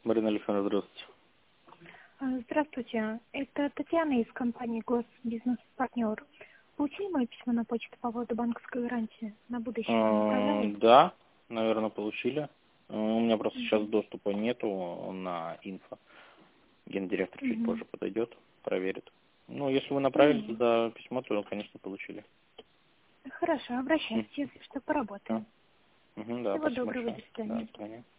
Марина Александровна, здравствуйте. Здравствуйте, это Татьяна из компании Госбизнес-партнер. Получили мое письмо на почту по поводу банковской гарантии на будущее? Направляли? Да, наверное, получили. У меня просто сейчас доступа нету на инфо. Гендиректор чуть позже подойдет, проверит. Ну, если вы направили туда письмо, то, конечно, получили. Хорошо, обращайтесь, если что, поработаем. Да, Всего спасибо доброго, большое. до свидания. До свидания.